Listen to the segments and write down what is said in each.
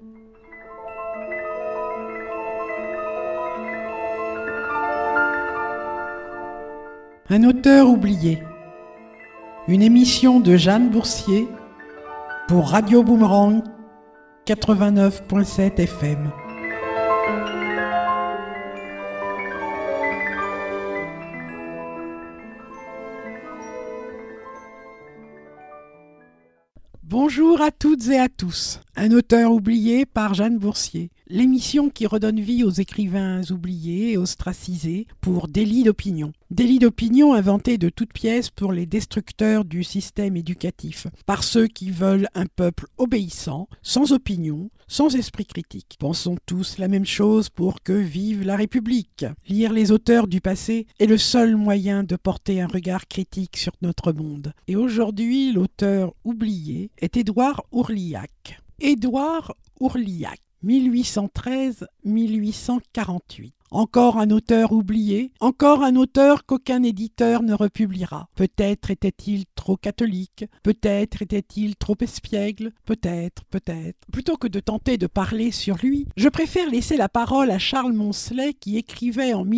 Un auteur oublié. Une émission de Jeanne Boursier pour Radio Boomerang 89.7 FM. Bonjour à toutes et à tous. Un auteur oublié par Jeanne Boursier. L'émission qui redonne vie aux écrivains oubliés et ostracisés pour Délit d'opinion. Délit d'opinion inventé de toutes pièces pour les destructeurs du système éducatif, par ceux qui veulent un peuple obéissant, sans opinion, sans esprit critique. Pensons tous la même chose pour que vive la République. Lire les auteurs du passé est le seul moyen de porter un regard critique sur notre monde. Et aujourd'hui, l'auteur oublié est Édouard Ourliac. Édouard Ourliac. 1813-1848. Encore un auteur oublié, encore un auteur qu'aucun éditeur ne republiera. Peut-être était-il trop catholique, peut-être était-il trop espiègle, peut-être. Plutôt que de tenter de parler sur lui, je préfère laisser la parole à Charles Monselet qui écrivait en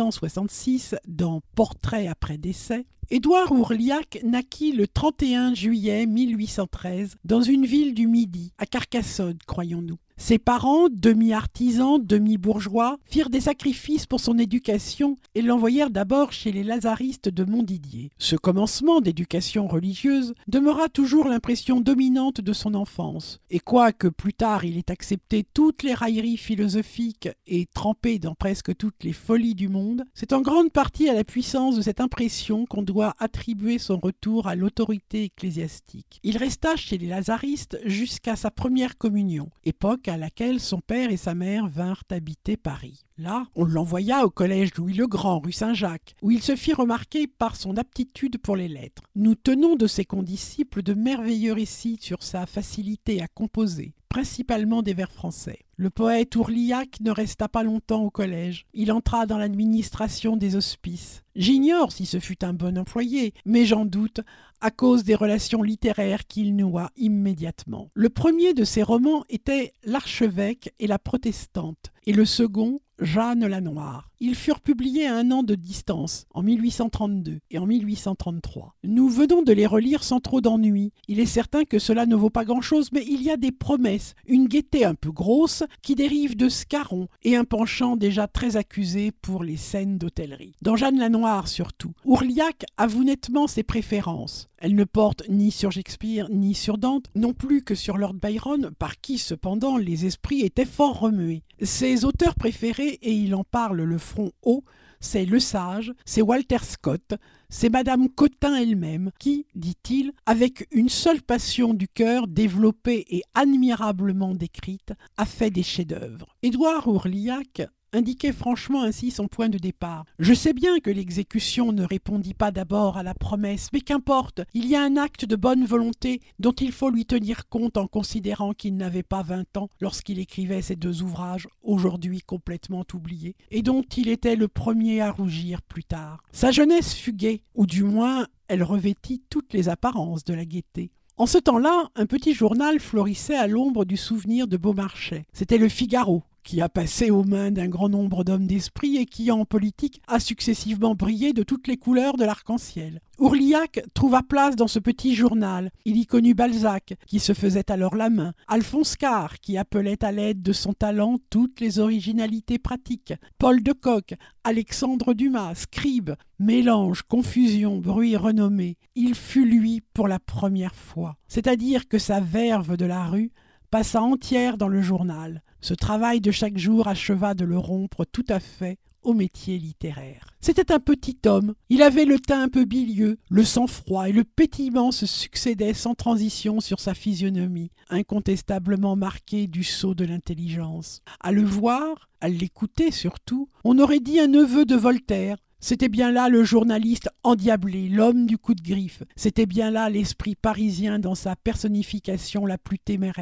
1866 dans Portrait après décès. Édouard Ourliac naquit le 31 juillet 1813 dans une ville du Midi, à Carcassonne, croyons-nous. Ses parents, demi-artisans, demi-bourgeois, firent des sacrifices pour son éducation et l'envoyèrent d'abord chez les lazaristes de Montdidier. Ce commencement d'éducation religieuse demeura toujours l'impression dominante de son enfance. Et quoique plus tard il ait accepté toutes les railleries philosophiques et trempé dans presque toutes les folies du monde, c'est en grande partie à la puissance de cette impression qu'on doit attribuer son retour à l'autorité ecclésiastique. Il resta chez les lazaristes jusqu'à sa première communion, époque à laquelle son père et sa mère vinrent habiter Paris. Là, on l'envoya au collège Louis-le-Grand, rue Saint-Jacques, où il se fit remarquer par son aptitude pour les lettres. Nous tenons de ses condisciples de merveilleux récits sur sa facilité à composer, principalement des vers français. Le poète Ourliac ne resta pas longtemps au collège. Il entra dans l'administration des hospices. J'ignore si ce fut un bon employé, mais j'en doute à cause des relations littéraires qu'il noua immédiatement. Le premier de ses romans était L'Archevêque et la Protestante, et le second, Jeanne la Noire. Ils furent publiés à 1 an de distance, en 1832 et en 1833. Nous venons de les relire sans trop d'ennui. Il est certain que cela ne vaut pas grand-chose, mais il y a des promesses, une gaieté un peu grosse qui dérive de Scarron et un penchant déjà très accusé pour les scènes d'hôtellerie. Dans Jeanne la Noire surtout, Ourliac avoue nettement ses préférences. Elle ne porte ni sur Shakespeare ni sur Dante, non plus que sur Lord Byron, par qui cependant les esprits étaient fort remués. Ses auteurs préférés, et il en parle le front haut, c'est Le Sage, c'est Walter Scott, c'est Madame Cottin elle-même qui, dit-il, avec une seule passion du cœur développée et admirablement décrite, a fait des chefs-d'œuvre. Édouard Ourliac indiquait franchement ainsi son point de départ. Je sais bien que l'exécution ne répondit pas d'abord à la promesse, mais qu'importe, il y a un acte de bonne volonté dont il faut lui tenir compte en considérant qu'il n'avait pas 20 ans lorsqu'il écrivait ces 2 ouvrages, aujourd'hui complètement oubliés, et dont il était le premier à rougir plus tard. Sa jeunesse fut gaie, ou du moins elle revêtit toutes les apparences de la gaieté. En ce temps-là, un petit journal florissait à l'ombre du souvenir de Beaumarchais. C'était le Figaro, qui a passé aux mains d'un grand nombre d'hommes d'esprit et qui, en politique, a successivement brillé de toutes les couleurs de l'arc-en-ciel. Ourliac trouva place dans ce petit journal. Il y connut Balzac, qui se faisait alors la main, Alphonse Karr, qui appelait à l'aide de son talent toutes les originalités pratiques, Paul de Kock, Alexandre Dumas, Scribe, mélange, confusion, bruit renommé. Il fut lui pour la première fois. C'est-à-dire que sa verve de la rue passa entière dans le journal. Ce travail de chaque jour acheva de le rompre tout à fait au métier littéraire. C'était un petit homme, il avait le teint un peu bilieux, le sang-froid et le pétillement se succédaient sans transition sur sa physionomie, incontestablement marquée du sceau de l'intelligence. À le voir, à l'écouter surtout, on aurait dit un neveu de Voltaire. C'était bien là le journaliste endiablé, l'homme du coup de griffe. C'était bien là l'esprit parisien dans sa personnification la plus téméraire.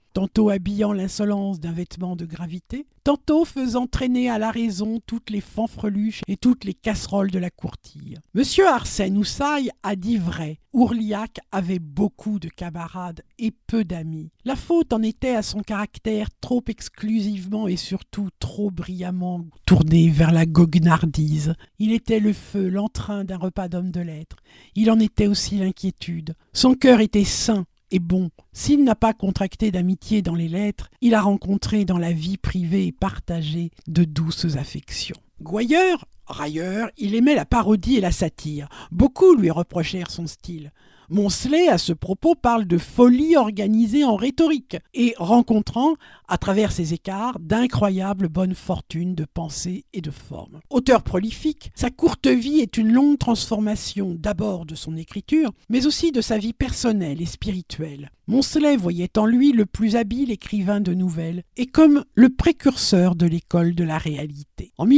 tantôt habillant l'insolence d'un vêtement de gravité, tantôt faisant traîner à la raison toutes les fanfreluches et toutes les casseroles de la courtille. Monsieur Arsène Houssaye a dit vrai. Ourliac avait beaucoup de camarades et peu d'amis. La faute en était à son caractère trop exclusivement et surtout trop brillamment tourné vers la goguenardise. Il était le feu, l'entrain d'un repas d'homme de lettres. Il en était aussi l'inquiétude. Son cœur était sain et bon. S'il n'a pas contracté d'amitié dans les lettres, il a rencontré dans la vie privée et partagé de douces affections. Gouailleur, railleur, il aimait la parodie et la satire. Beaucoup lui reprochèrent son style. Monselet, à ce propos, parle de folie organisée en rhétorique et rencontrant, à travers ses écarts, d'incroyables bonnes fortunes de pensée et de forme. Auteur prolifique, sa courte vie est une longue transformation d'abord de son écriture, mais aussi de sa vie personnelle et spirituelle. Monselet voyait en lui le plus habile écrivain de nouvelles et comme le précurseur de l'école de la réalité. En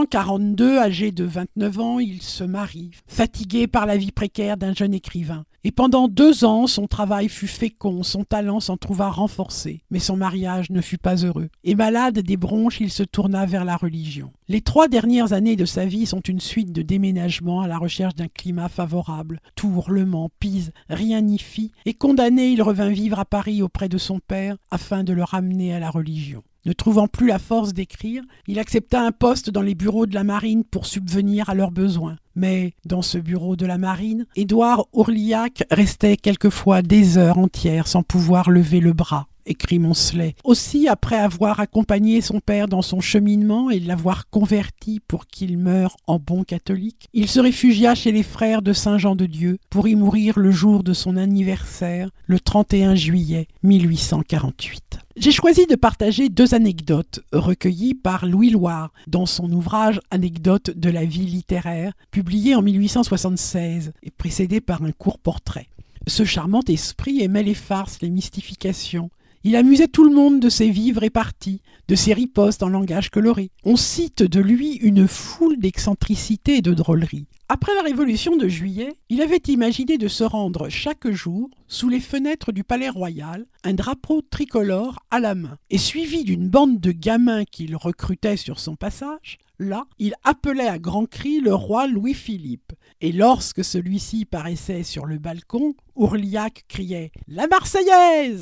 1842, âgé de 29 ans, il se marie, fatigué par la vie précaire d'un jeune écrivain. Et pendant 2 ans, son travail fut fécond, son talent s'en trouva renforcé. Mais son mariage ne fut pas heureux. Et malade des bronches, il se tourna vers la religion. Les 3 dernières années de sa vie sont une suite de déménagements à la recherche d'un climat favorable. Tours, Le Mans, Pise, rien n'y fit. Et condamné, il revint vivre à Paris auprès de son père afin de le ramener à la religion. Ne trouvant plus la force d'écrire, il accepta un poste dans les bureaux de la marine pour subvenir à leurs besoins. Mais dans ce bureau de la marine, Édouard Ourliac restait quelquefois des heures entières sans pouvoir lever le bras, écrit Monselet. Aussi, après avoir accompagné son père dans son cheminement et l'avoir converti pour qu'il meure en bon catholique, il se réfugia chez les frères de Saint-Jean-de-Dieu pour y mourir le jour de son anniversaire, le 31 juillet 1848. J'ai choisi de partager 2 anecdotes recueillies par Louis Loire dans son ouvrage « Anecdotes de la vie littéraire » publié en 1876 et précédé par un court portrait. Ce charmant esprit aimait les farces, les mystifications. Il amusait tout le monde de ses vives réparties, de ses ripostes en langage coloré. On cite de lui une foule d'excentricités et de drôleries. Après la Révolution de Juillet, il avait imaginé de se rendre chaque jour sous les fenêtres du Palais Royal, un drapeau tricolore à la main. Et suivi d'une bande de gamins qu'il recrutait sur son passage, là, il appelait à grands cris le roi Louis-Philippe. Et lorsque celui-ci paraissait sur le balcon, Ourliac criait « La Marseillaise !»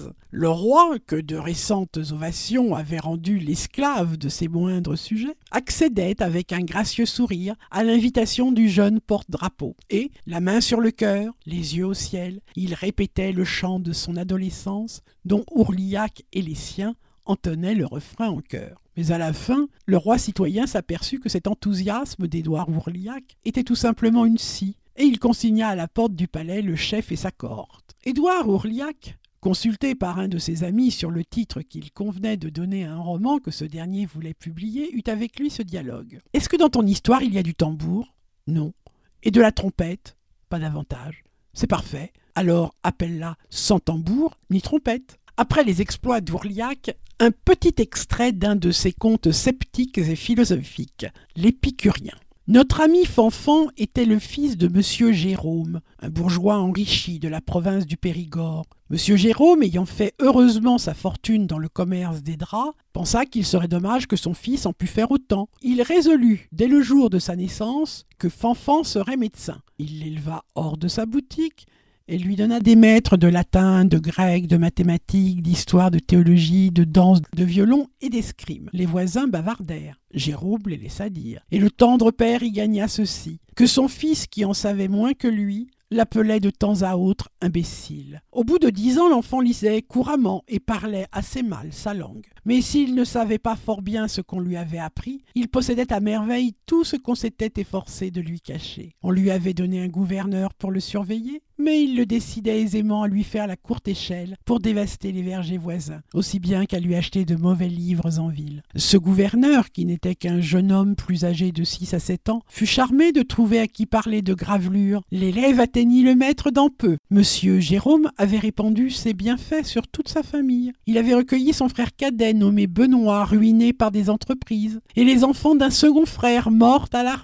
Le roi, que de récentes ovations avaient rendu l'esclave de ses moindres sujets, accédait avec un gracieux sourire à l'invitation du jeune porte-drapeau. Et, la main sur le cœur, les yeux au ciel, il répétait le chant de son adolescence, dont Ourliac et les siens entonnaient le refrain en chœur. Mais à la fin, le roi citoyen s'aperçut que cet enthousiasme d'Édouard Ourliac était tout simplement une scie, et il consigna à la porte du palais le chef et sa cohorte. Édouard Ourliac, consulté par un de ses amis sur le titre qu'il convenait de donner à un roman que ce dernier voulait publier, eut avec lui ce dialogue. « Est-ce que dans ton histoire il y a du tambour ? Non. Et de la trompette ? Pas davantage. C'est parfait. Alors appelle-la sans tambour ni trompette. » Après les exploits d'Ourliac, un petit extrait d'un de ses contes sceptiques et philosophiques, l'Épicurien. Notre ami Fanfan était le fils de Monsieur Jérôme, un bourgeois enrichi de la province du Périgord. Monsieur Jérôme, ayant fait heureusement sa fortune dans le commerce des draps, pensa qu'il serait dommage que son fils en pût faire autant. Il résolut, dès le jour de sa naissance, que Fanfan serait médecin. Il l'éleva hors de sa boutique et lui donna des maîtres de latin, de grec, de mathématiques, d'histoire, de théologie, de danse, de violon et d'escrime. Les voisins bavardèrent. Jérôme les laissa dire. Et le tendre père y gagna ceci, que son fils, qui en savait moins que lui, l'appelait de temps à autre imbécile. Au bout de 10 ans, l'enfant lisait couramment et parlait assez mal sa langue. Mais s'il ne savait pas fort bien ce qu'on lui avait appris, il possédait à merveille tout ce qu'on s'était efforcé de lui cacher. On lui avait donné un gouverneur pour le surveiller, mais il le décidait aisément à lui faire la courte échelle pour dévaster les vergers voisins, aussi bien qu'à lui acheter de mauvais livres en ville. Ce gouverneur, qui n'était qu'un jeune homme plus âgé de 6 à 7 ans, fut charmé de trouver à qui parler de gravelure. L'élève atteignit le maître dans peu. Monsieur Jérôme avait répandu ses bienfaits sur toute sa famille. Il avait recueilli son frère cadet, nommé Benoît, ruiné par des entreprises, et les enfants d'un second frère, mort à l'armée.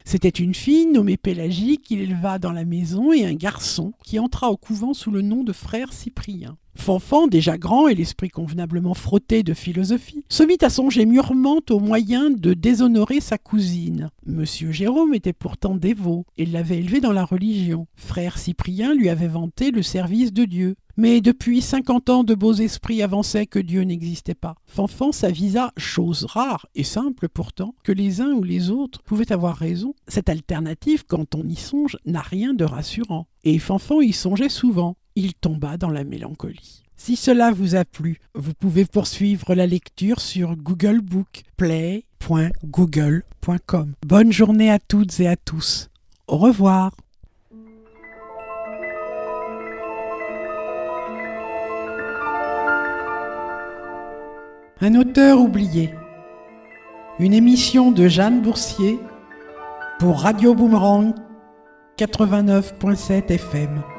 C'était une fille nommée Pélagie qu'il éleva dans la maison et un garçon qui entra au couvent sous le nom de frère Cyprien. Fanfan, déjà grand et l'esprit convenablement frotté de philosophie, se mit à songer mûrement aux moyens de déshonorer sa cousine. Monsieur Jérôme était pourtant dévot et l'avait élevé dans la religion. Frère Cyprien lui avait vanté le service de Dieu. Mais depuis 50 ans, de beaux esprits avançaient que Dieu n'existait pas. Fanfan s'avisa, chose rare et simple pourtant, que les uns ou les autres pouvaient avoir raison. Cette alternative, quand on y songe, n'a rien de rassurant. Et Fanfan y songeait souvent. Il tomba dans la mélancolie. Si cela vous a plu, vous pouvez poursuivre la lecture sur Google Book, play.google.com. Bonne journée à toutes et à tous. Au revoir. Un auteur oublié. Une émission de Jeanne Boursier pour Radio Boomerang 89.7 FM.